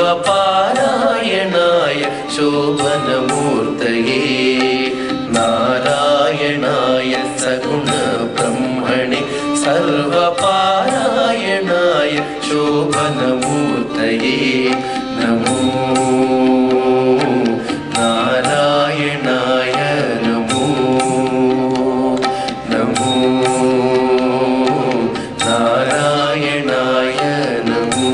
सर्वपारायणाय शोभनमूर्तये नारायणाय सगुणब्रह्मणे सर्वपारायणाय शोभनमूर्तये नमो नारायणाय नमो नमो नारायणाय नमो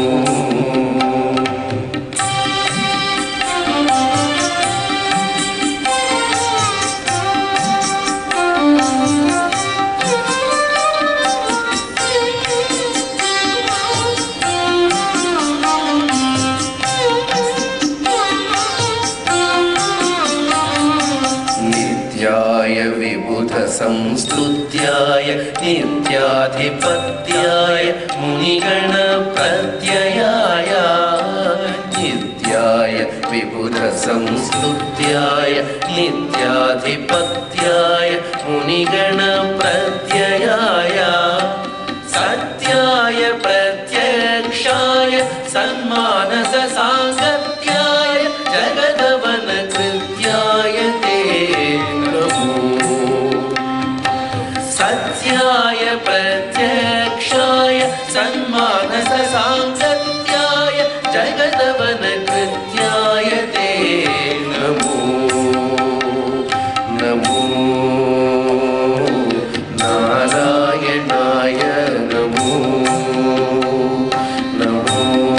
नित्याय विबुधसंस्तुत्याय नित्याधिपत्याय मुनिगणप्रत्ययाय नित्याय विबुधसंस्तुत्याय नित्याधिपत्याय मुनिगणप्रत्ययाय सत्याय प्रत्यक्षाय सन्मानससाङ्गत्याय जगदवनकृत्याय ते सत्याय प्रत्यक्षाय सन्मानससाङ्गत्याय जगदवनकृत्याय ते नमो नमो नारायणाय नमो नमो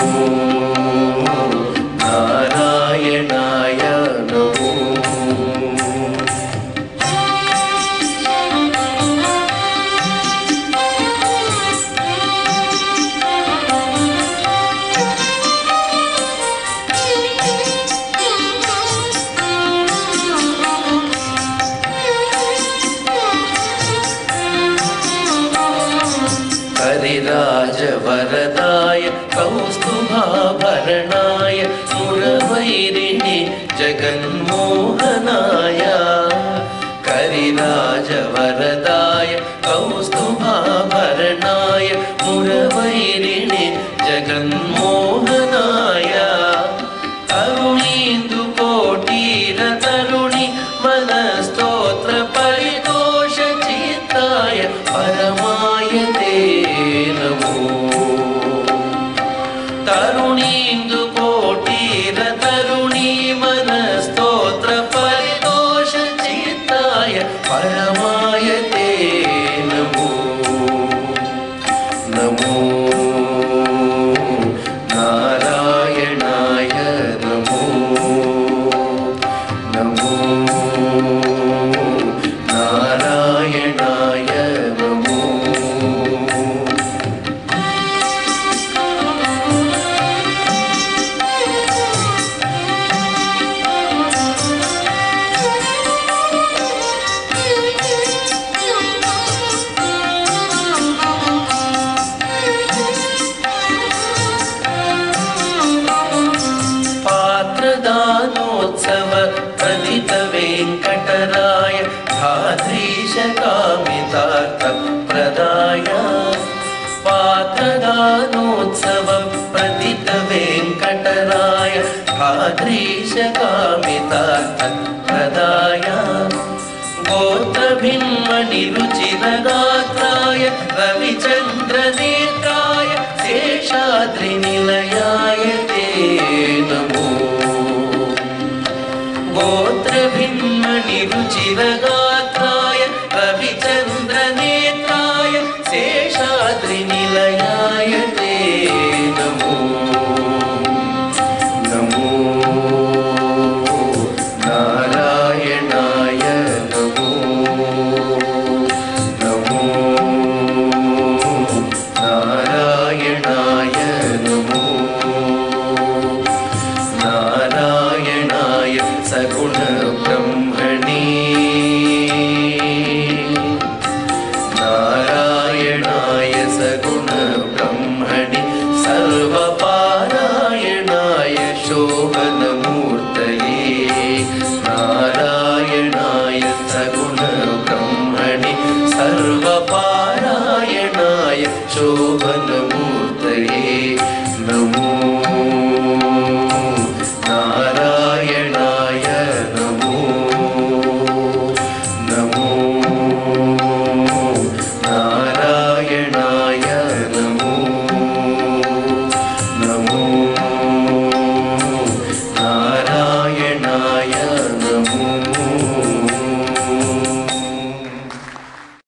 नारायणाय नमो हरिराजवरदाय कौस्तुभाभरणाय मुरवैरिणि जगन्मोहनाय हरिराजवरदाय कौस्तुभाभरणाय मुरवैरिणि जगन्मोहनाय तरुणीन्दुकोटीरतरुणि मनस्तोत्र परितोषचित्ताय परमाय ते तरुणीन्दुकोटीरतरुणी मनस्तोत्र परितोषचित्ताय परमाय ते नमो नमो नारायणाय नमो नमो नारायणाय नमो पात्रदानोत्सव प्रदित वेङ्कटराय धात्रीशकामितार्थप्रदाय पात्रदानोत्सव प्रदित वेङ्कटराय धात्रीशकामितार्थप्रदाय गोत्रभिन्मनिरुचिरगात्राय रविचन्द्रनेत्राय शेषाद्रिनिलयाय ते नमो गोत्रभिन्मनिरुचिर